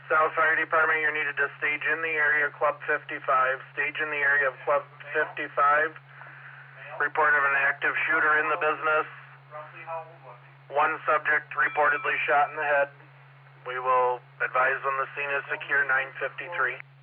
South Fire Department, you're needed to stage in the area of Club 55. Stage in the area of Club 55. Report of an active shooter in the business. One subject reportedly shot in the head. We will advise when the scene is secure, 9:53.